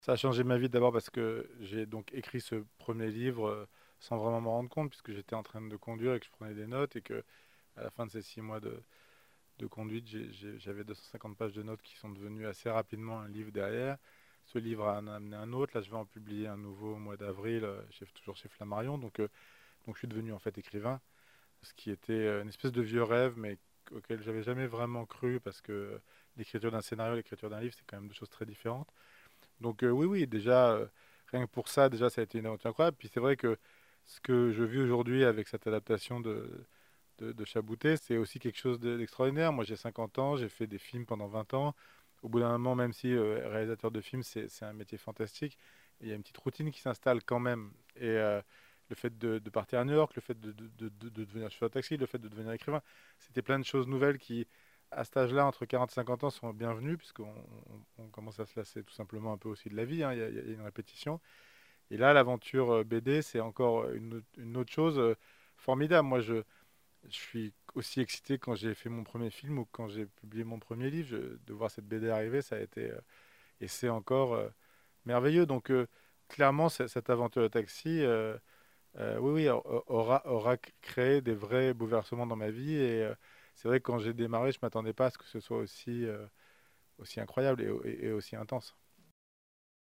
Ça a changé ma vie d'abord parce que j'ai donc écrit ce premier livre sans vraiment m'en rendre compte, puisque j'étais en train de conduire et que je prenais des notes et que à la fin de ces 6 mois de conduite, j'avais 250 pages de notes qui sont devenues assez rapidement un livre derrière. Ce livre en a amené un autre. Là, je vais en publier un nouveau au mois d'avril, toujours chez Flammarion. Donc, je suis devenu en fait écrivain, ce qui était une espèce de vieux rêve, mais auquel j'avais jamais vraiment cru parce que l'écriture d'un scénario, l'écriture d'un livre, c'est quand même deux choses très différentes. Donc oui, oui, déjà, rien que pour ça, déjà, ça a été une aventure incroyable. Puis c'est vrai que ce que je vis aujourd'hui avec cette adaptation de Chaboutet, c'est aussi quelque chose d'extraordinaire. Moi, j'ai 50 ans, j'ai fait des films pendant 20 ans. Au bout d'un moment, même si réalisateur de films, c'est un métier fantastique, il y a une petite routine qui s'installe quand même. Et le fait de partir à New York, le fait de devenir chauffeur de taxi, le fait de devenir écrivain, c'était plein de choses nouvelles qui, à cet âge-là, entre 40 et 50 ans, sont bienvenues, puisqu'on on commence à se lasser tout simplement un peu aussi de la vie, hein. Il y a une répétition. Et là, l'aventure BD, c'est encore une autre chose formidable. Moi, je suis aussi excité quand j'ai fait mon premier film ou quand j'ai publié mon premier livre. De voir cette BD arriver, ça a été, et c'est encore merveilleux. Donc, clairement, cette aventure de taxi, oui, oui, aura créé des vrais bouleversements dans ma vie. Et c'est vrai que quand j'ai démarré, je ne m'attendais pas à ce que ce soit aussi incroyable et aussi intense.